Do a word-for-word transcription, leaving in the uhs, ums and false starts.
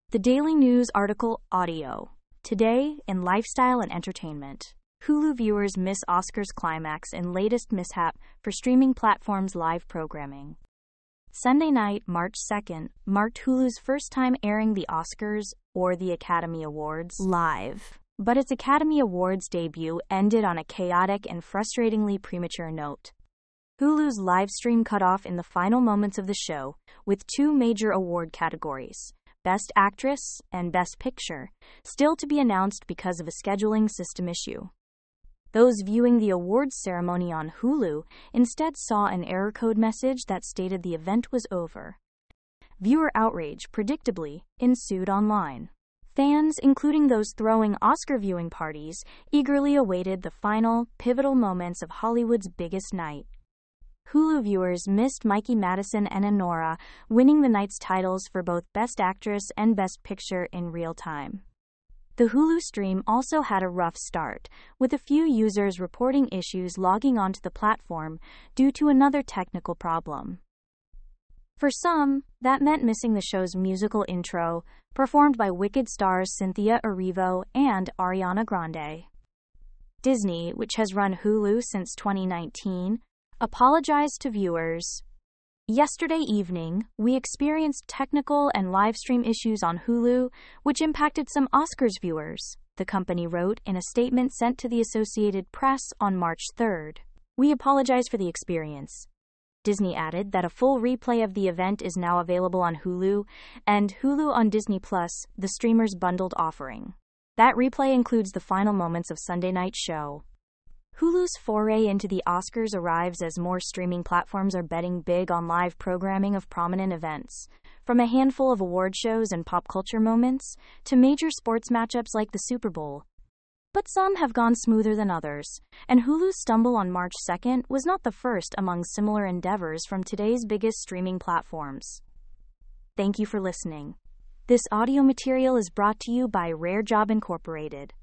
The Daily News article audio. Today, in lifestyle and entertainment, Hulu viewers miss Oscars climax in latest mishap for streaming platforms' live programming. Sunday night, March second, marked Hulu's first time airing the Oscars, or the Academy Awards, live. But its Academy Awards debut ended on a chaotic and frustratingly premature note. Hulu's live stream cut off in the final moments of the show, with two major award categories, Best Actress and Best Picture, still to be announced because of a scheduling system issue. Those viewing the awards ceremony on Hulu instead saw an error code message that stated the event was over. Viewer outrage, predictably, ensued online. Fans, including those throwing Oscar viewing parties, eagerly awaited the final, pivotal moments of Hollywood's biggest night. Hulu viewers missed Mikey Madison and Anora winning the night's titles for both Best Actress and Best Picture in real time. The Hulu stream also had a rough start, with a few users reporting issues logging onto the platform due to another technical problem. For some, that meant missing the show's musical intro, performed by Wicked stars Cynthia Erivo and Ariana Grande. Disney, which has run Hulu since twenty nineteen, apologized to viewers. Yesterday evening, we experienced technical and live stream issues on Hulu, which impacted some Oscars viewers, the company wrote in a statement sent to the Associated Press on March third. We apologize for the experience. Disney added that a full replay of the event is now available on Hulu, and Hulu on Disney Plus, the streamer's bundled offering. That replay includes the final moments of Sunday night's show. Hulu's foray into the Oscars arrives as more streaming platforms are betting big on live programming of prominent events, from a handful of award shows and pop culture moments to major sports matchups like the Super Bowl. But some have gone smoother than others, and Hulu's stumble on March second was not the first among similar endeavors from today's biggest streaming platforms. Thank you for listening. This audio material is brought to you by Rare Job Incorporated.